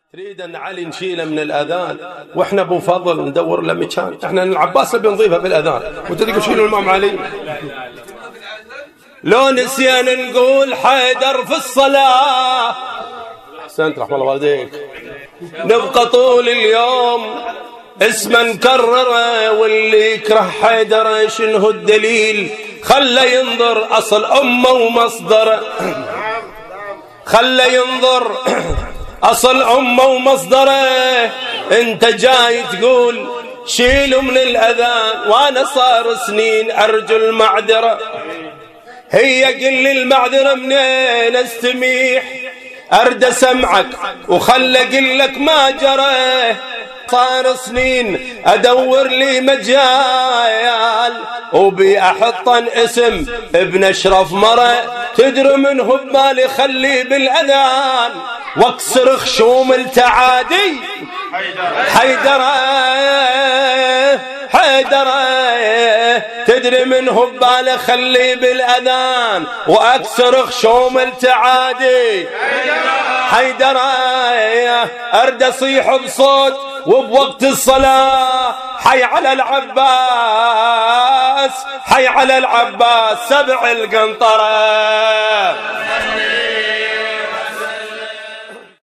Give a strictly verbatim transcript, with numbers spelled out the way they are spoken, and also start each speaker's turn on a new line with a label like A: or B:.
A: تريد ان علي نشيله من الاذان واحنا ابو فضل ندور له مكان. احنا العباس بنضيفها بالاذان وتدري شيلوا الامام علي. لو نسينا نقول حيدر في الصلاه احسنت رحم الله والديك نبقى طول اليوم اسمه نكرره. واللي يكره حيدر شنو الدليل؟ خلى ينظر اصل امه ومصدره، خلى ينظر أصل أمه ومصدره. أنت جاي تقول شيلوا من الأذان وأنا صار سنين أرجو المعذرة. هي قل لي المعذرة منين استميح؟ أرد سمعك وخلى قل لك ما جرى. صار سنين أدور لي مجال وبي أحطن اسم ابن أشرف مرة. تدري منه ببالي خلي بالأذان واكسر خشوم التعادي. حيدر حيدر تدري منه ببالي خلي بالأذان واكسر خشوم التعادي. حيدر أرد أصيح بصوت وبوقت الصلاة حي على العباس، حي على العباس سبع القنطرة.